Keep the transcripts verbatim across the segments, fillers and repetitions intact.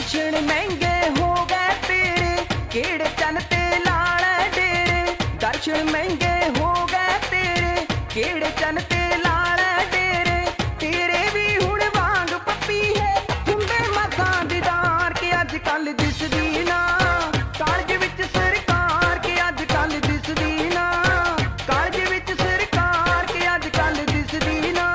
दर्शन महंगे हो गए तेरे, केड़े चन ते लाल डेरे। दर्शन महंगे हो गए तेरे, केड़े चन ते लाल डेरे। तेरे भी हुण वांग पप्पी है, हुंदे मसां दीदार के अज कल दिसदी ना। कालज विच सरकार के अज कल दिसदी ना। कालज विच सरकार के अज कल दिसदी ना।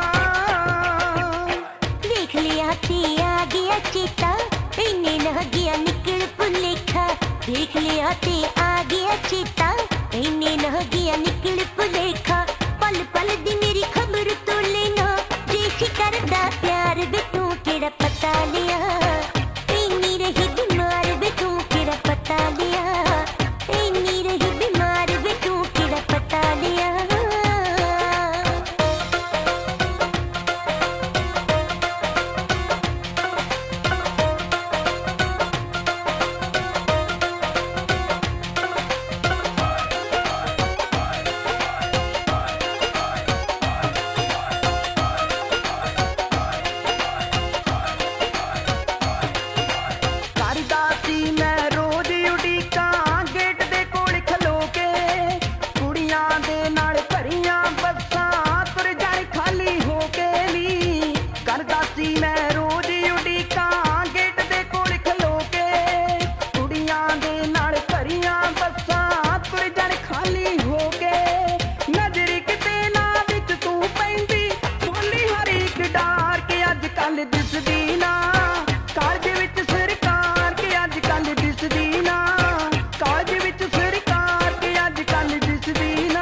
देख लिया ते आ गया चेता, इन्ने न गया निकल भुलेखा। देख लिया ते आ गया चेता, इन्ने न गया निकल भुलेखा। पल पल दी मेरी खबर तो लेना, जे करदा प्यार वे तू केड़ा पता लिया। इन्नी रही बीमार वे तू केड़ा पता लिया। इन्नी रही बीमार वे तू केड़ा पता लिया। करदा सी मैं रोज उडीकां, गेट दे कोल खलो के। कुड़ियां दे नाल भरियां बसां, तुर जाण खाली हो के नी। करदा सी मैं रोज उडीकां, गेट दे कोल खलो के। कुड़ियां दे नाल भरियां बसां, तुर जाण खाली हो के। नजर किते ना विच तू पैंदी, बोली हर एक डार के अज कल दिसदी ना। कालज विच सरकार के अज कल दिसदी ना। कालज विच सरकार के अज कल दिसदी ना।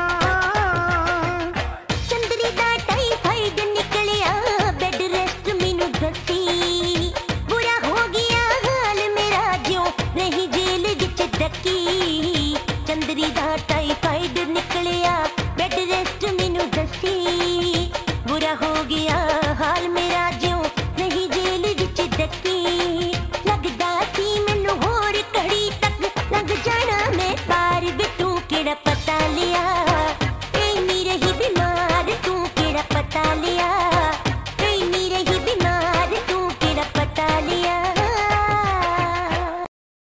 चंदरी दा टाइफाइड निकलिया, बेड रेस्ट मैनू दसी। बुरा हो गया हाल मेरा, ज्यों रही जेल विच डकी।